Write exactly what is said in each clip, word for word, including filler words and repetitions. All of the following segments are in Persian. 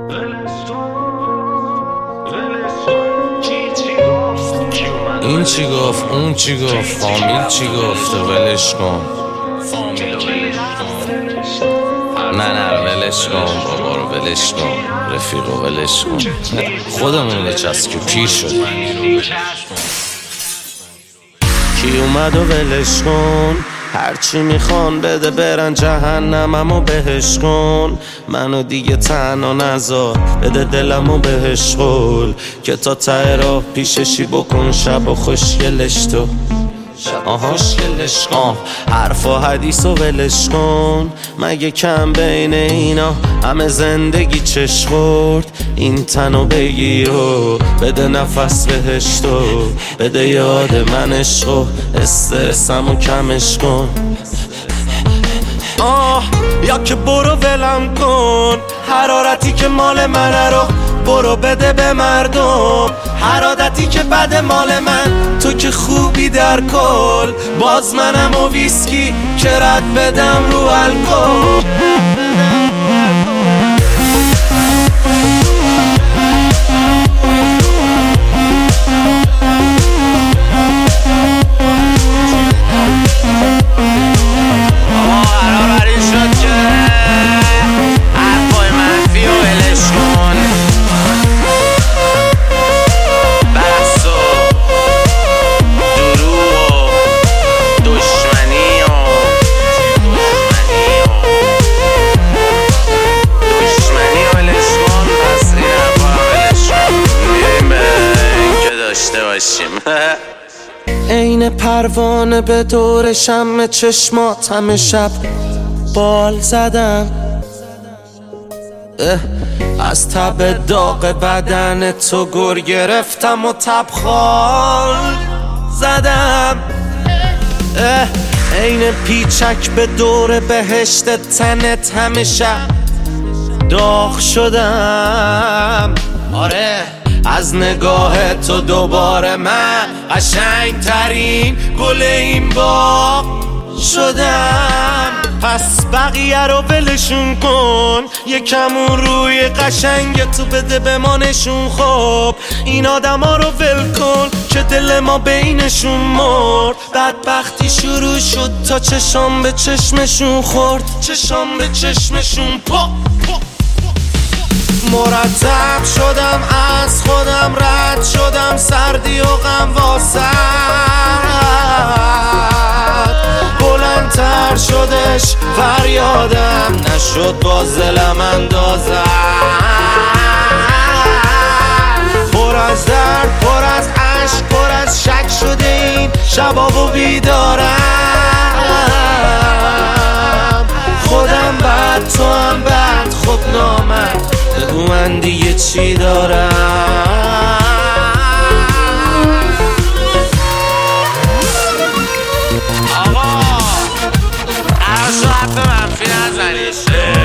این چی گفت، اون چی گفت، فامیل چی گفته، ولش کن. نه نه ولش کن، بابا رو ولش کن، رفیقو ولش کن، خودمون بچسب که پیر شد. کی اومد و ولش کن، هرچی میخوان بده برن جهنم، اما بهش کن. منو دیگه تنها نذار، بده دلمو بهش قول، که تا ته راه پیششی بکن شب و خوشگلش تو. آها خوشگلش کن، حرف و حدیث و ولش کن. مگه کم بین اینا همه زندگی چش خورد؟ این تنو بگیر و بده نفس بهش تو، بده یاد من عشق و استرسمو کمش کن. آه یا که برو ولم کن، حرارتی که مال منه رو برو بده به مردم. هر عادتی که بد مال من، تو که خوبی در کل. باز منم و ویسکی که رد بدم رو الکل. این پروانه به دور شمع چشمات همه شب بال زدم. از تب داغ بدن تو گر گرفتم و تبخال زدم. این پیچک به دور بهشت تنت همه شب داغ شدم. آره از نگاه تو دوباره من قشنگ ترین گل این باغ شدم. پس بقیه رو ولشون کن، یکمون روی قشنگ تو بده به ما نشون. خب این آدم ها رو ول کن که دل ما بینشون مرد. بدبختی شروع شد تا چشام به چشمشون خورد، چشام به چشمشون پا مرتب شدم، از خودم رد شدم، سردی و غم واسد بلندتر شدش فریادم، نشد باز دلم اندازم. پر از درد، پر از عشق، پر از شک شده این شبا و بیدارم. خودم بد، تو هم بد، خب نامرد، بگو من دیگه چی دارم. آقا عرض و حرف منفی نزنیش،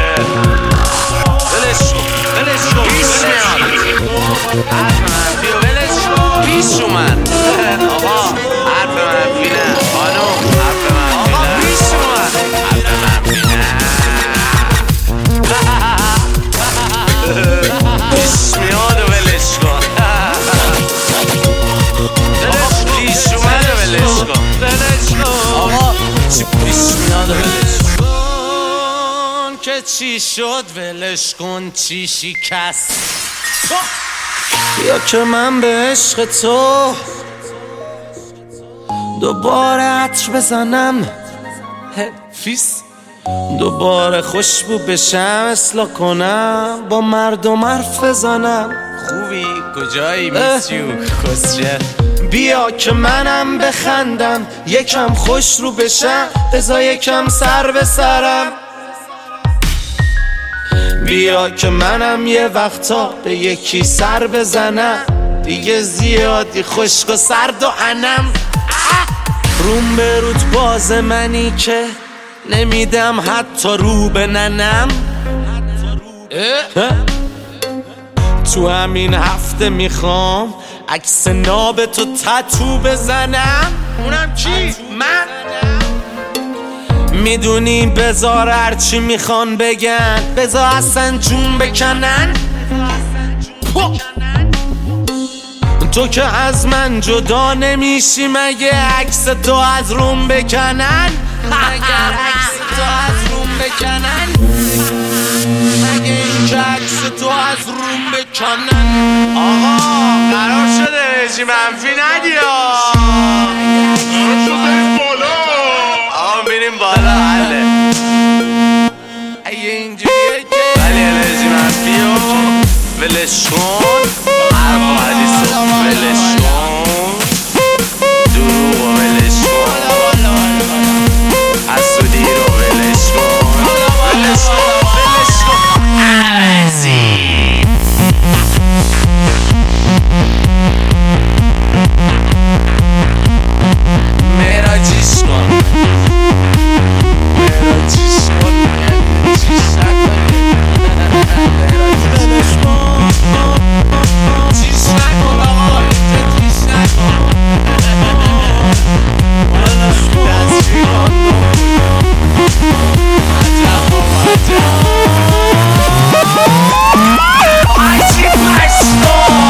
ولش کن ولش کن پیش میاد. حرف منفی و ولش کن پیش اومد. آقا حرف منفی نه خانم، حرف منفی نه پیش اومد. حرف منفی نه پیش میاد و ولش کن. پیش اومد و ولش کن، ولش کن. آقا چی پیش میاد و ولش کن که چی شد ولش کن، چی شکست. یا که من به عشق تو دوباره عطر بزنم، فیس دوباره خوشبو بشم، اصلاح کنم، با مردم حرف بزنم. خوبی؟ کجایی؟ میسیو کسچه. بیا که منم بخندم، یکم خوش رو بشم، بذار یکم سر به سرم. بیا که منم یه وقتا به یکی سر بزنم، دیگه زیادی خشک و سرد و انم. روم به روت باز منی که نمیدم حتی رو به ننم. تو همین هفته میخوام عکس ناب تو تتو بزنم. اونم کی؟ من؟ میدونی بذار هرچی میخوان بگن، بذار اصلا جون بکنن. تو که از من جدا نمیشی مگه عکس تو از روم بکنن؟ مگر عکس تو از روم بکنن؟ مگه این که عکس تو از روم بکنن؟ آقا قرار شده رژیم منفی ندی ها. قرار شده بالا. آقا میریم بالا حله. اگه اینجوریه که ولی رژیم منفی رو ولش کن. حرف و حدیث رو ولش کن. دروغ رو ولش کن. حسودی رو ولش کن. ولش کن ولش کن عوضی. مراجیش کن مراجیش کن چیش نکنی ولش کن چیش نکن آقا چیش نکن ولش کن دستی کن عجب و عجب عجیب مشکن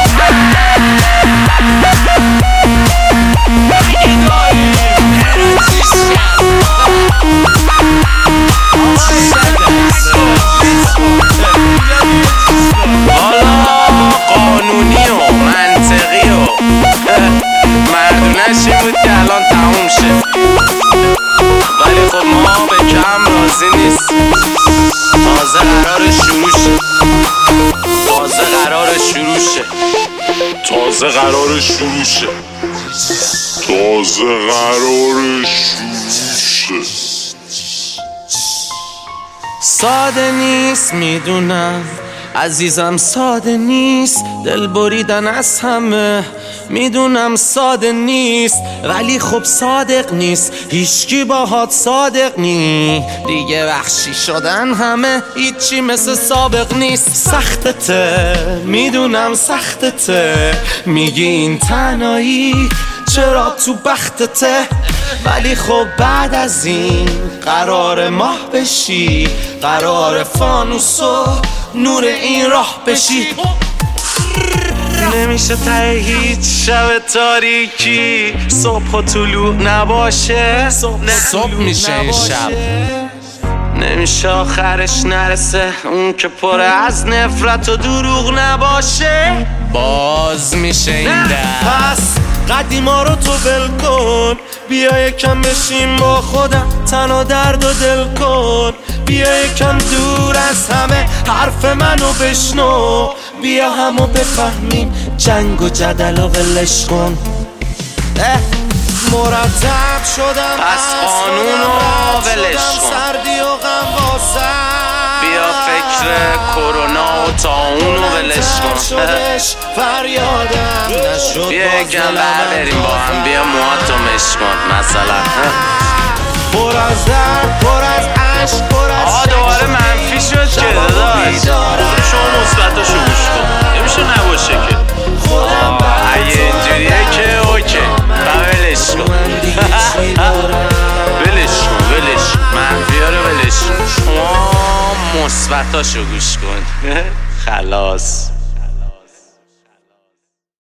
قانونی و منطقی و مردونشی بود که الان تموم شه. ولی خب ما به کم راضی نیست. تازه قرار شروع شه. تازه قرار شروع شه. تازه قرار شروع شه. تازه قرار شروع شه. ساده نیست میدونم عزیزم، ساده نیست دل بریدن از همه. میدونم ساده نیست ولی خب صادق نیست. هیچکی باهات صادق نی. دیگه وحشی شدن همه هیچی مثل سابق نیست. سختته میدونم سختته. میگی این تنهایی چرا تو بختته. ولی خب بعد از این قرار ماه بشی. قرار فانوسو نور این راه بشی. نمیشه ته هیچ شب تاریکی صبح و طلوع نباشه. صبح, صبح میشه این شب. نمیشه آخرش نرسه اون که پر از نفرت و دروغ نباشه. باز میشه این در. پس قدیما رو تو ول کن. بیا یکم بشیم با خودم تن و درد و دل کن. بیا یکم دور از همه حرف منو بشنو. بیا همو بفهمیم جنگ و جدل و ولش کن. مرتب شدم پس قانونو ولش کن. سردی و غم واسم. بیا فکر کرونا و طاعونو ولش کن. فریادم نشد. بیا یکم بریم با هم. بیا موهاتو مش کن مثلا. پر از درد پر از عشق پر از آقا دوباره منفی شد که داداش. شما مثبتاشو گوش کن. نمیشه نباشه که. اگه اینجوریه که اوکی و ولش کن. ولش کن ولش منفی ها رو ولش کن. شما مثبتاشو گوش کن. خلاص.